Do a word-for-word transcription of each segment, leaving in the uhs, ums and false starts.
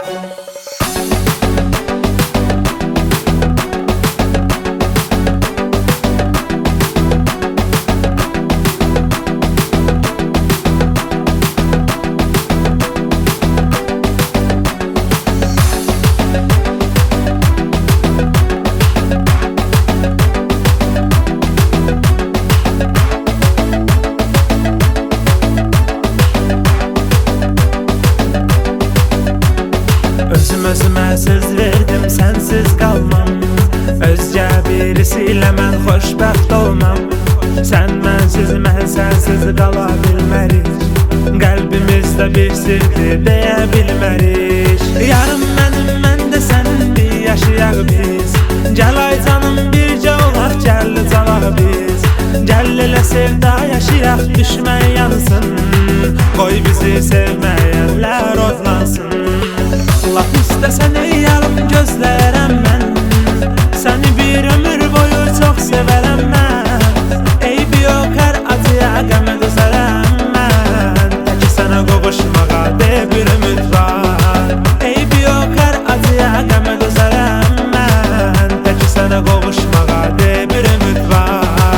Özüm özümə söz verdim, sənsiz qalmam. Özgə birisilə mən xoşbəxt olmam. Sən mənsiz, mən sənsiz qala bilmərik. Qəlbimizdə bir sirdir, deyə bilmərik. Yarım mənim, mən də sənindir, yaşayaq biz. Gəl ay canım, bircə olaq, gəl calaq biz. Gəl elə sevda yaşayaq, düşmən yansın. Qoy bizi sevməyənlər odlansın. Allah istəsən ey yarım gözlərəm mən. Səni bir ömür boyu çox sevərəm mən. Eybi yox hər acıya qəmə dözərəm mən. Təki sənə qovuşmağa de bir ümid var. Eybi yox hər acıya qəmə dözərəm mən. Təki sənə qovuşmağa de bir ümid var.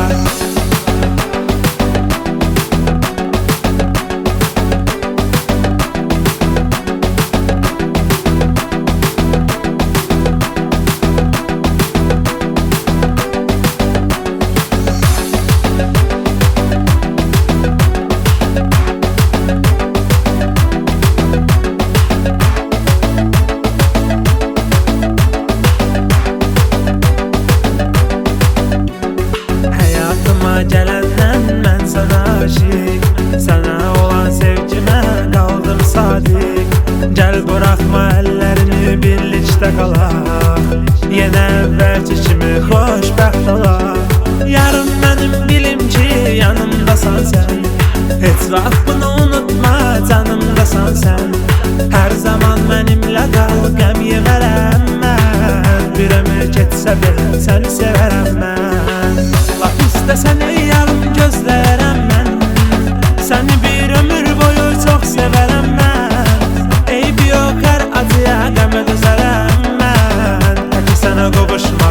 Gələndən mən sənə aşiq, sənə olan sevgimə qaldım sadiq. Gəl buraxma əllərini, birlikdə qalaq. Yenə əvvəlki kimi xoşbəxt olaq. Yarım mənim bilim ki, yanımdasan sən. Heç vaxt bunu unutma, canımdasan sən. Hər zaman mənimlə qal, qəm yemərəm mən. Bir ömür keçsə belə, səni sevərəm mən. Allah istəsən ey yarım gözlərəm mən. Səni bir ömür boyu çox sevərəm mən. Eybi yox hər acıya qəmə dözərəm mən. Təki sənə qovuşma